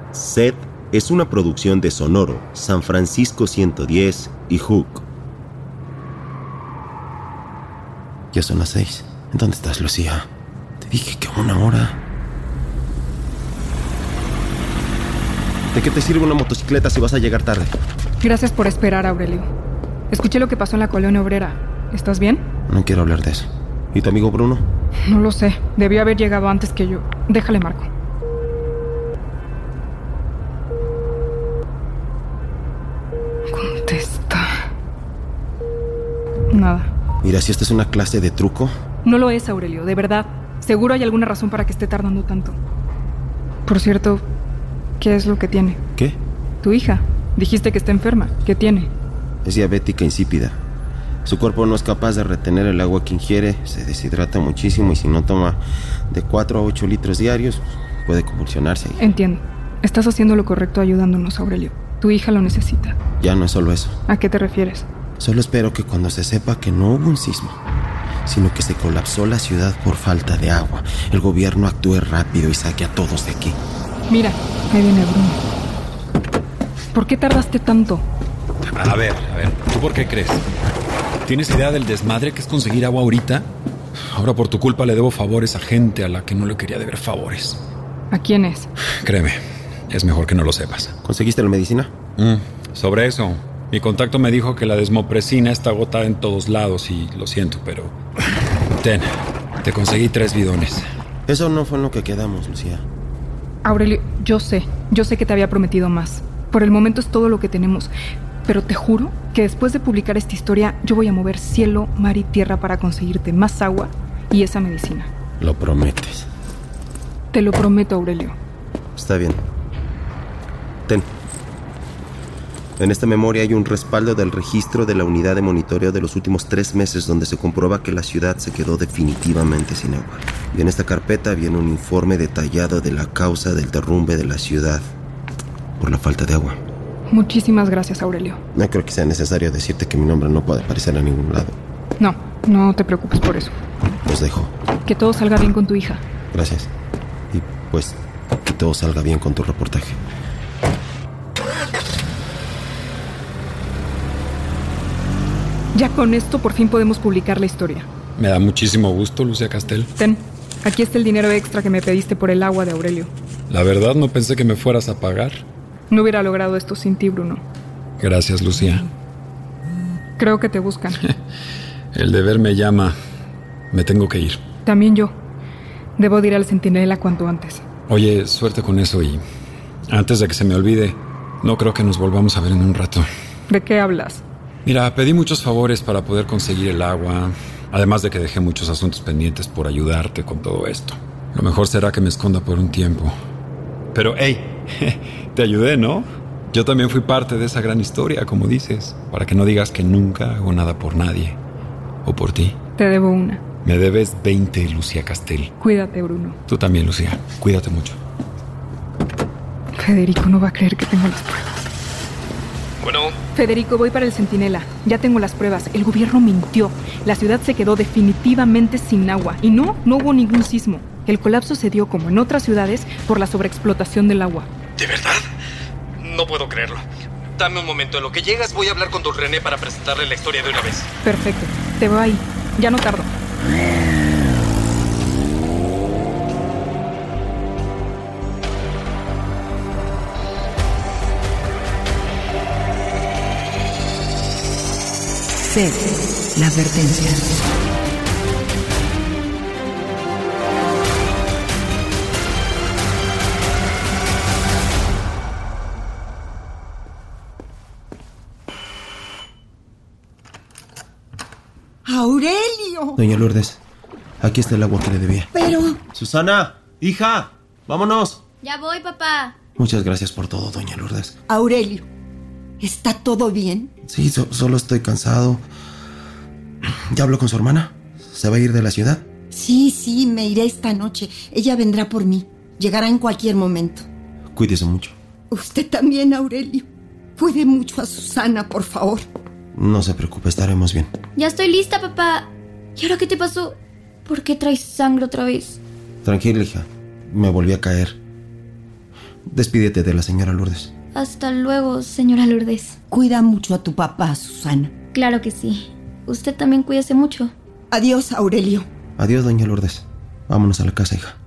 Sed es una producción de Sonoro, San Francisco 110 y Hook. Ya son las 6. ¿Dónde estás, Lucía? Te dije que 1 hora. ¿De qué te sirve una motocicleta si vas a llegar tarde? Gracias por esperar, Aurelio. Escuché lo que pasó en la colonia obrera. ¿Estás bien? No quiero hablar de eso. ¿Y tu amigo Bruno? No lo sé. Debió haber llegado antes que yo. Déjale marco. Contesta. Nada. Mira, si esta es una clase de truco... No lo es, Aurelio, de verdad. Seguro hay alguna razón para que esté tardando tanto. Por cierto, ¿qué es lo que tiene? ¿Qué? Tu hija. Dijiste que está enferma. ¿Qué tiene? Es diabética insípida. Su cuerpo no es capaz de retener el agua que ingiere, se deshidrata muchísimo y si no toma de 4 a 8 litros diarios, puede convulsionarse. Entiendo. Estás haciendo lo correcto ayudándonos, Aurelio. Tu hija lo necesita. Ya no es solo eso. ¿A qué te refieres? Solo espero que cuando se sepa que no hubo un sismo, sino que se colapsó la ciudad por falta de agua, el gobierno actúe rápido y saque a todos de aquí. Mira, ahí viene Bruno. ¿Por qué tardaste tanto? A ver, ¿tú por qué crees? ¿Tienes idea del desmadre que es conseguir agua ahorita? Ahora por tu culpa le debo favores a gente a la que no le quería deber favores. ¿A quién es? Créeme, es mejor que no lo sepas. ¿Conseguiste la medicina? Sobre eso, mi contacto me dijo que la desmopresina está agotada en todos lados y lo siento, pero... te conseguí 3 bidones. Eso no fue en lo que quedamos, Lucía. Aurelio, yo sé que te había prometido más. Por el momento es todo lo que tenemos. Pero te juro que después de publicar esta historia, yo voy a mover cielo, mar y tierra para conseguirte más agua y esa medicina. Lo prometes. Te lo prometo, Aurelio. Está bien. Ten. En esta memoria hay un respaldo del registro de la unidad de monitoreo de los últimos 3 meses donde se comprueba que la ciudad se quedó definitivamente sin agua. Y en esta carpeta viene un informe detallado de la causa del derrumbe de la ciudad por la falta de agua. Muchísimas gracias, Aurelio. No creo que sea necesario decirte que mi nombre no puede aparecer a ningún lado. No te preocupes por eso. Los dejo. Que todo salga bien con tu hija. Gracias. Y pues, que todo salga bien con tu reportaje. Ya con esto por fin podemos publicar la historia. Me da muchísimo gusto, Lucía Castel. Ten, aquí está el dinero extra que me pediste por el agua de Aurelio. La verdad no pensé que me fueras a pagar. No hubiera logrado esto sin ti, Bruno. Gracias, Lucía. Creo que te buscan. El deber me llama. Me tengo que ir. También yo. Debo de ir al Centinela cuanto antes. Oye, suerte con eso y... antes de que se me olvide, no creo que nos volvamos a ver en un rato. ¿De qué hablas? Mira, pedí muchos favores para poder conseguir el agua, además de que dejé muchos asuntos pendientes por ayudarte con todo esto. Lo mejor será que me esconda por un tiempo. Pero, hey, te ayudé, ¿no? Yo también fui parte de esa gran historia, como dices, para que no digas que nunca hago nada por nadie. O por ti. Te debo una. Me debes 20, Lucía Castel. Cuídate, Bruno. Tú también, Lucía. Cuídate mucho. Federico no va a creer que tengo las pruebas. Bueno. Federico, voy para el Centinela. Ya tengo las pruebas. El gobierno mintió. La ciudad se quedó definitivamente sin agua. Y no hubo ningún sismo. El colapso se dio, como en otras ciudades, por la sobreexplotación del agua. ¿De verdad? No puedo creerlo. Dame un momento. En lo que llegas voy a hablar con don René para presentarle la historia de una vez. Perfecto. Te veo ahí. Ya no tardo. Sed, la advertencia. ¡Aurelio! Doña Lourdes, aquí está el agua que le debía. Pero... Susana, hija, vámonos. Ya voy, papá. Muchas gracias por todo, doña Lourdes. Aurelio, ¿está todo bien? Sí, solo estoy cansado. ¿Ya habló con su hermana? ¿Se va a ir de la ciudad? Sí, me iré esta noche. Ella vendrá por mí. Llegará en cualquier momento. Cuídese mucho. Usted también, Aurelio. Cuide mucho a Susana, por favor. No se preocupe, estaremos bien. Ya estoy lista, papá. ¿Y ahora qué te pasó? ¿Por qué traes sangre otra vez? Tranquila, hija. Me volví a caer. Despídete de la señora Lourdes. Hasta luego, señora Lourdes. Cuida mucho a tu papá, Susana. Claro que sí. Usted también cuídese mucho. Adiós, Aurelio. Adiós, doña Lourdes. Vámonos a la casa, hija.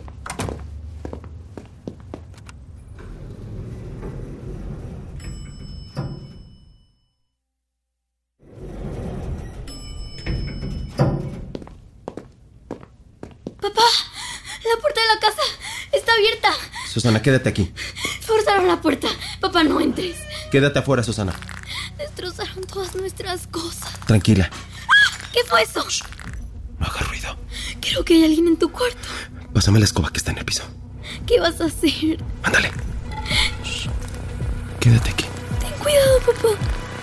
Papá, la puerta de la casa está abierta. Susana, quédate aquí. Forzaron la puerta. Papá, no entres. Quédate afuera, Susana. Destrozaron todas nuestras cosas. Tranquila. ¿Qué fue eso? Shh. No hagas ruido. Creo que hay alguien en tu cuarto. Pásame la escoba que está en el piso. ¿Qué vas a hacer? Ándale. Shh. Quédate aquí. Ten cuidado, papá.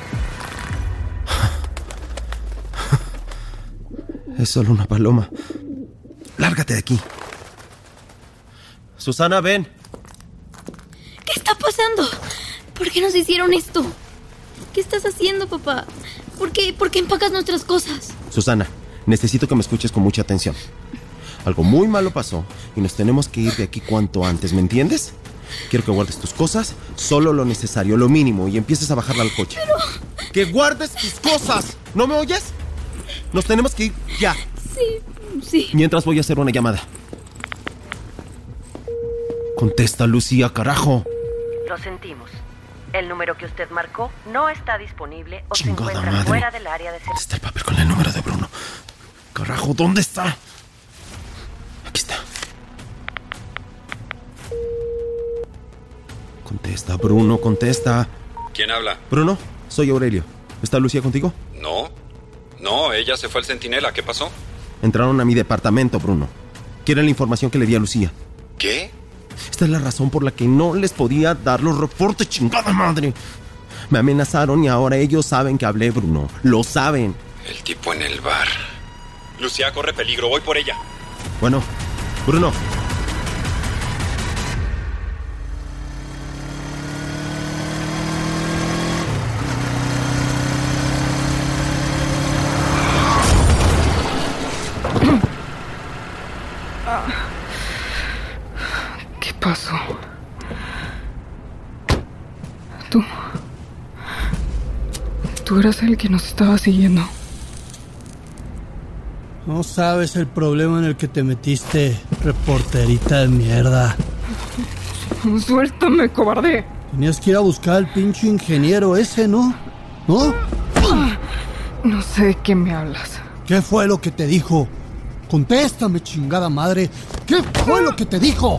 Es solo una paloma. Lárgate de aquí. Susana, ven. ¿Qué está pasando? ¿Por qué nos hicieron esto? ¿Qué estás haciendo, papá? ¿Por qué empacas nuestras cosas? Susana, necesito que me escuches con mucha atención. Algo muy malo pasó y nos tenemos que ir de aquí cuanto antes, ¿me entiendes? Quiero que guardes tus cosas, solo lo necesario, lo mínimo, y empieces a bajarla al coche. Pero... ¡Que guardes tus cosas! ¿No me oyes? Nos tenemos que ir ya. Sí. Mientras voy a hacer una llamada. Contesta, Lucía, carajo. Lo sentimos. El número que usted marcó no está disponible o Chingada se encuentra madre. fuera del área de servicio. ¿Dónde está el papel con el número de Bruno? Carajo, ¿dónde está? Aquí está. Contesta, Bruno, contesta. ¿Quién habla? Bruno, soy Aurelio. ¿Está Lucía contigo? No, ella se fue al Centinela. ¿Qué pasó? Entraron a mi departamento, Bruno. Quieren la información que le di a Lucía. ¿Qué? Esta es la razón por la que no les podía dar los reportes, chingada madre. Me amenazaron y ahora ellos saben que hablé, Bruno. Lo saben. El tipo en el bar. Lucía corre peligro, voy por ella. Bueno, Bruno. ¿Qué pasó? Tú eras el que nos estaba siguiendo. No sabes el problema en el que te metiste, reporterita de mierda. Suéltame, cobarde. Tenías que ir a buscar al pinche ingeniero ese, ¿no? ¿No? No sé de qué me hablas. ¿Qué fue lo que te dijo? Contéstame, chingada madre. ¿Qué fue lo que te dijo?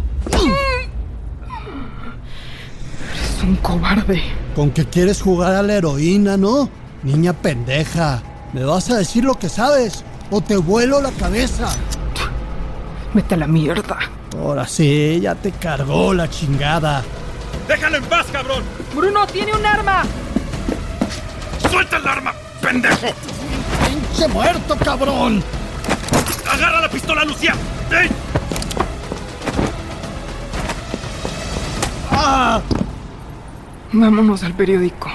Eres un cobarde. Con que quieres jugar a la heroína, ¿no? Niña pendeja. ¿Me vas a decir lo que sabes? ¡O te vuelo la cabeza! Vete a la mierda. Ahora sí, ya te cargó la chingada. ¡Déjalo en paz, cabrón! ¡Bruno, tiene un arma! ¡Suelta el arma, pendejo! ¡Pinche muerto, cabrón! ¡Agarra la pistola, Lucía! ¡Ey! ¡Ah! Vámonos al periódico.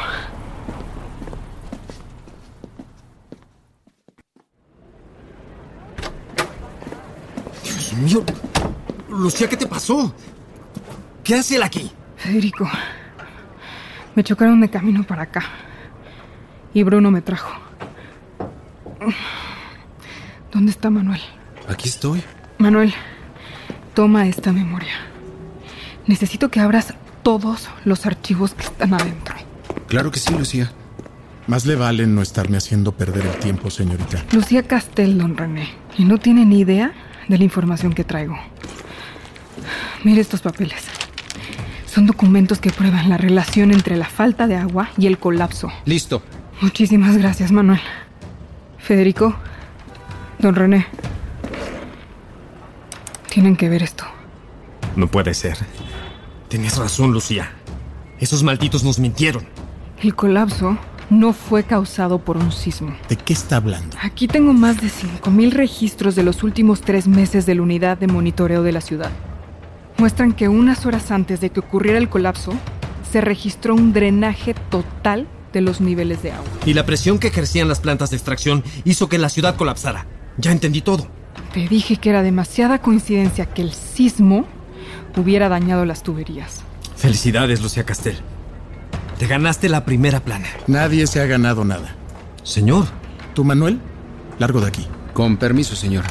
Dios mío. Lucía, ¿qué te pasó? ¿Qué hace él aquí? Federico, me chocaron de camino para acá. Y Bruno me trajo. ¿Dónde está Manuel? Aquí estoy. Manuel, toma esta memoria. Necesito que abras todos los archivos que están adentro. Claro que sí, Lucía. Más le vale no estarme haciendo perder el tiempo, señorita. Lucía Castel, don René. Y no tiene ni idea de la información que traigo. Mire estos papeles. Son documentos que prueban la relación entre la falta de agua y el colapso. Listo. Muchísimas gracias, Manuel. Federico, don René. Tienen que ver esto. No puede ser. Tenías razón, Lucía. Esos malditos nos mintieron. El colapso no fue causado por un sismo. ¿De qué está hablando? Aquí tengo más de 5,000 registros de los últimos 3 meses de la unidad de monitoreo de la ciudad. Muestran que unas horas antes de que ocurriera el colapso, se registró un drenaje total de los niveles de agua. Y la presión que ejercían las plantas de extracción hizo que la ciudad colapsara. Ya entendí todo. Te dije que era demasiada coincidencia que el sismo hubiera dañado las tuberías. Felicidades, Lucía Castel. Te ganaste la primera plana. Nadie se ha ganado nada. Señor. ¿Tú, Manuel? Largo de aquí. Con permiso, señor.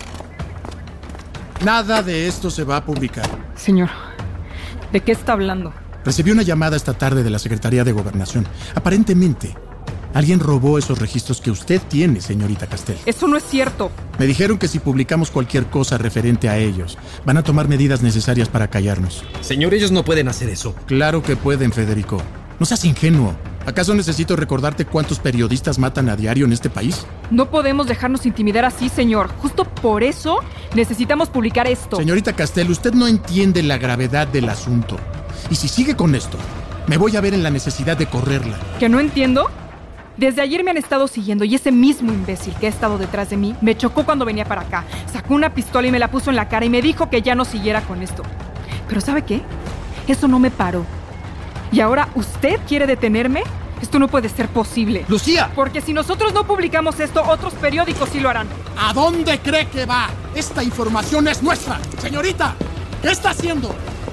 Nada de esto se va a publicar. Señor, ¿de qué está hablando? Recibí una llamada esta tarde de la Secretaría de Gobernación. Aparentemente, alguien robó esos registros que usted tiene, señorita Castel. Eso no es cierto. Me dijeron que si publicamos cualquier cosa referente a ellos, van a tomar medidas necesarias para callarnos. Señor, ellos no pueden hacer eso. Claro que pueden, Federico. No seas ingenuo. ¿Acaso necesito recordarte cuántos periodistas matan a diario en este país? No podemos dejarnos intimidar así, señor. Justo por eso necesitamos publicar esto. Señorita Castel, usted no entiende la gravedad del asunto. Y si sigue con esto, me voy a ver en la necesidad de correrla. ¿Que no entiendo? Desde ayer me han estado siguiendo y ese mismo imbécil que ha estado detrás de mí me chocó cuando venía para acá. Sacó una pistola y me la puso en la cara y me dijo que ya no siguiera con esto. Pero ¿sabe qué? Eso no me paró. ¿Y ahora usted quiere detenerme? Esto no puede ser posible. ¡Lucía! Porque si nosotros no publicamos esto, otros periódicos sí lo harán. ¿A dónde cree que va? Esta información es nuestra. Señorita, ¿qué está haciendo?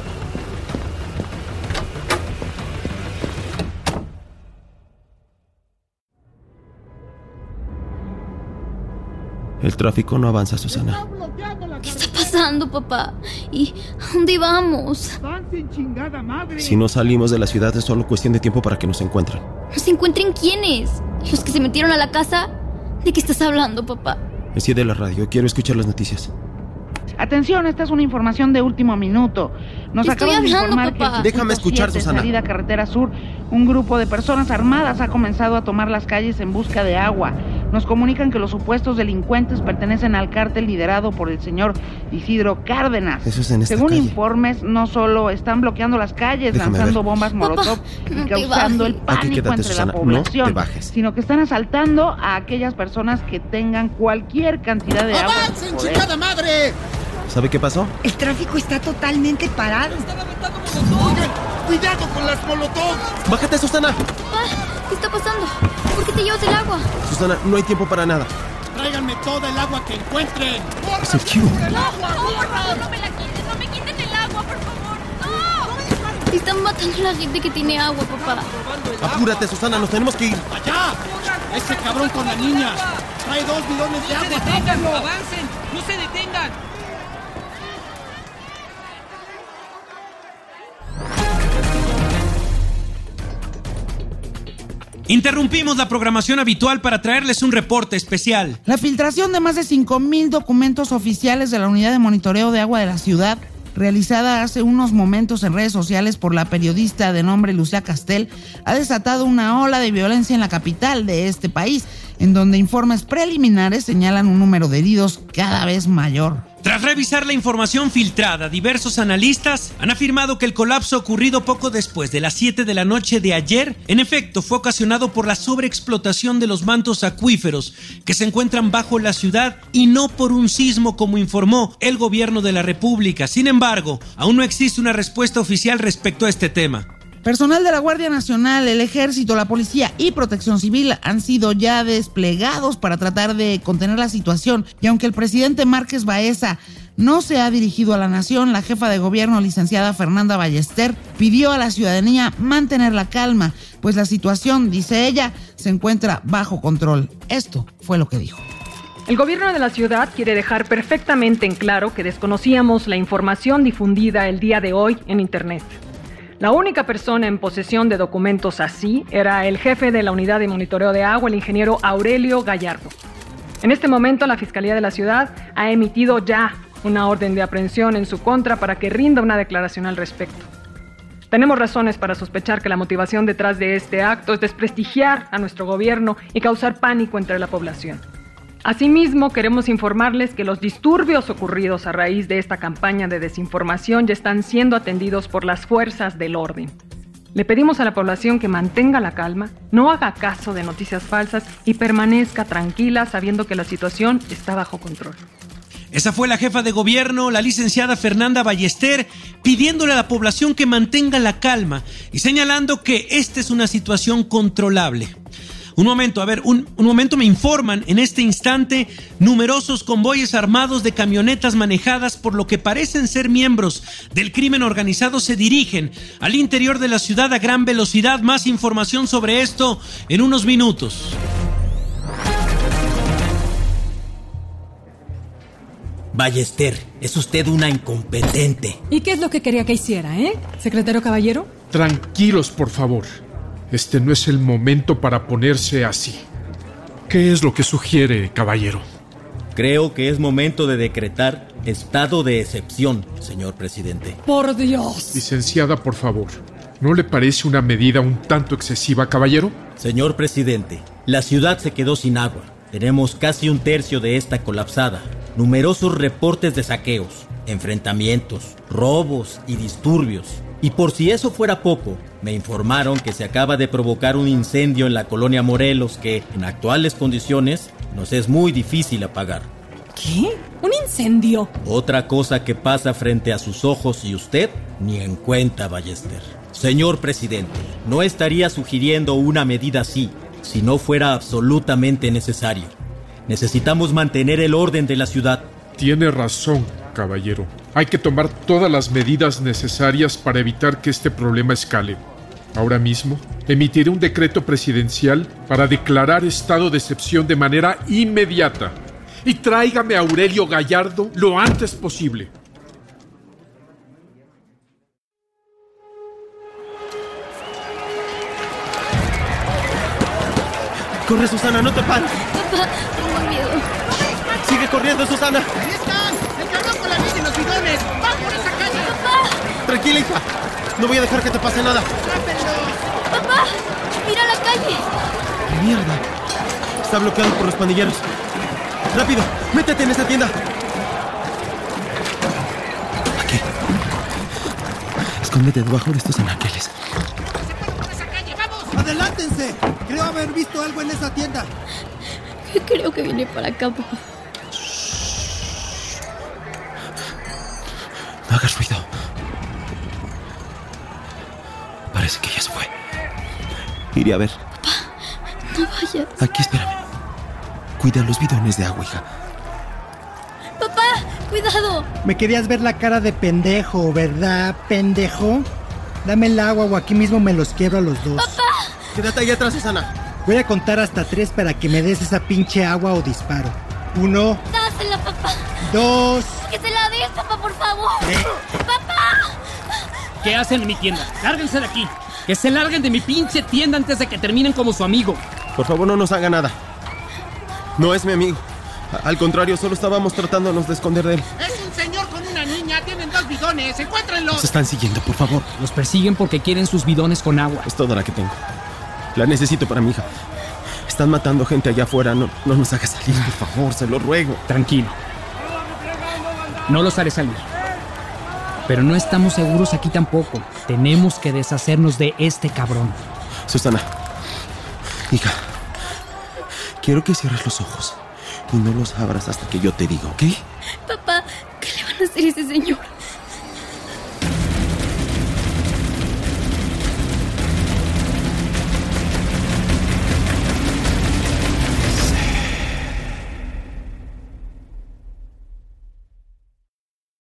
El tráfico no avanza, Susana. ¿Qué está pasando, papá? ¿Y a dónde vamos? Si no salimos de la ciudad es solo cuestión de tiempo para que nos encuentren. ¿Nos encuentren quiénes? ¿Los que se metieron a la casa? ¿De qué estás hablando, papá? Enciende la radio, quiero escuchar las noticias. Atención, esta es una información de último minuto. Nos acaban de informar que... Déjame escuchar, Susana. Salida carretera sur, un grupo de personas armadas ha comenzado a tomar las calles en busca de agua. Nos comunican que los supuestos delincuentes pertenecen al cártel liderado por el señor Isidro Cárdenas. Eso es en esta Según calle. informes, no solo están bloqueando las calles, Déjame lanzando ver. bombas molotov y causando el pánico quédate, entre Susana. la población, No te bajes. sino que están asaltando a aquellas personas que tengan cualquier cantidad de agua. ¡Avancen, chingada madre! ¿Sabe qué pasó? El tráfico está totalmente parado. Oigan, cuidado con las molotov. ¡Bájate, Susana! Papá, ¿qué está pasando? ¿Por qué te llevas el agua? Susana, no hay tiempo para nada. Tráiganme toda el agua que encuentren. Es el Q. No me la quiten, no me quiten el agua, por favor. ¡No! Están matando a la gente que tiene agua, papá. Apúrate, Susana, nos tenemos que ir. ¡Allá! ¡Ese cabrón con la niña! ¡Trae 2 bidones de agua! ¡Tráiganlo! ¡Avancen! ¡No se detengan! Interrumpimos la programación habitual para traerles un reporte especial. La filtración de más de 5,000 documentos oficiales de la Unidad de Monitoreo de Agua de la ciudad, realizada hace unos momentos en redes sociales por la periodista de nombre Lucía Castel, ha desatado una ola de violencia en la capital de este país, en donde informes preliminares señalan un número de heridos cada vez mayor. Tras revisar la información filtrada, diversos analistas han afirmado que el colapso ocurrido poco después de las 7 de la noche de ayer, en efecto, fue ocasionado por la sobreexplotación de los mantos acuíferos que se encuentran bajo la ciudad y no por un sismo como informó el gobierno de la República. Sin embargo, aún no existe una respuesta oficial respecto a este tema. Personal de la Guardia Nacional, el Ejército, la Policía y Protección Civil han sido ya desplegados para tratar de contener la situación. Y aunque el presidente Márquez Baeza no se ha dirigido a la nación, la jefa de gobierno, licenciada Fernanda Ballester, pidió a la ciudadanía mantener la calma, pues la situación, dice ella, se encuentra bajo control. Esto fue lo que dijo. El gobierno de la ciudad quiere dejar perfectamente en claro que desconocíamos la información difundida el día de hoy en Internet. La única persona en posesión de documentos así era el jefe de la Unidad de Monitoreo de Agua, el ingeniero Aurelio Gallardo. En este momento, la Fiscalía de la Ciudad ha emitido ya una orden de aprehensión en su contra para que rinda una declaración al respecto. Tenemos razones para sospechar que la motivación detrás de este acto es desprestigiar a nuestro gobierno y causar pánico entre la población. Asimismo, queremos informarles que los disturbios ocurridos a raíz de esta campaña de desinformación ya están siendo atendidos por las fuerzas del orden. Le pedimos a la población que mantenga la calma, no haga caso de noticias falsas y permanezca tranquila sabiendo que la situación está bajo control. Esa fue la jefa de gobierno, la licenciada Fernanda Ballester, pidiéndole a la población que mantenga la calma y señalando que esta es una situación controlable. Un momento, me informan en este instante numerosos convoyes armados de camionetas manejadas por lo que parecen ser miembros del crimen organizado se dirigen al interior de la ciudad a gran velocidad. Más información sobre esto en unos minutos. Ballester, es usted una incompetente. ¿Y qué es lo que quería que hiciera, secretario Caballero? Tranquilos, por favor. Este no es el momento para ponerse así. ¿Qué es lo que sugiere, caballero? Creo que es momento de decretar estado de excepción, señor presidente. ¡Por Dios! Licenciada, por favor, ¿no le parece una medida un tanto excesiva, caballero? Señor presidente, la ciudad se quedó sin agua. Tenemos casi un tercio de esta colapsada. Numerosos reportes de saqueos, enfrentamientos, robos y disturbios. Y por si eso fuera poco, me informaron que se acaba de provocar un incendio en la colonia Morelos que, en actuales condiciones, nos es muy difícil apagar. ¿Qué? ¿Un incendio? Otra cosa que pasa frente a sus ojos y usted ni en cuenta, Ballester. Señor presidente, no estaría sugiriendo una medida así si no fuera absolutamente necesario. Necesitamos mantener el orden de la ciudad. Tiene razón, caballero. Hay que tomar todas las medidas necesarias para evitar que este problema escale. Ahora mismo, emitiré un decreto presidencial para declarar estado de excepción de manera inmediata. Y tráigame a Aurelio Gallardo lo antes posible. ¡Corre, Susana! ¡No te pares! Papá, tengo miedo. ¡Sigue corriendo, Susana! ¡Ahí están! ¡El cabrón con la niña y los bidones! ¡Vamos por esa calle! ¡Papá! Tranquila, hija. No voy a dejar que te pase nada. ¡Papá! ¡Mira la calle! ¡Mierda! Está bloqueado por los pandilleros. ¡Rápido! ¡Métete en esa tienda! Aquí. Escóndete debajo de estos anaqueles. ¡Adelántense! Creo haber visto algo en esa tienda. Creo que viene para acá, papá. No hagas ruido. Parece que ya se fue. Iré a ver. Papá, no vayas. Aquí, espérame. Cuida los bidones de agua, hija. Papá, cuidado. Me querías ver la cara de pendejo, ¿verdad, pendejo? Dame el agua o aquí mismo me los quiebro a los dos. ¡Papá! Quédate ahí atrás, Susana. Voy a contar hasta 3 para que me des esa pinche agua o disparo. 1. Dásela, papá. 2. Que se la des, papá, por favor. ¡Papá! ¿Qué hacen en mi tienda? ¡Lárguense de aquí! ¡Que se larguen de mi pinche tienda antes de que terminen como su amigo! Por favor, no nos haga nada. No es mi amigo. Al contrario, solo estábamos tratándonos de esconder de él. ¡Es un señor con una niña! ¡Tienen 2 bidones! ¡Encuéntrenlos! Nos están siguiendo, por favor. Los persiguen porque quieren sus bidones con agua. Es toda la que tengo. La necesito para mi hija. Están matando gente allá afuera. No nos hagas salir, por favor, se lo ruego. Tranquilo. No los haré salir. Pero no estamos seguros aquí tampoco. Tenemos que deshacernos de este cabrón. Susana, hija, quiero que cierres los ojos y no los abras hasta que yo te diga, ¿ok? Papá, ¿qué le van a hacer a ese señor?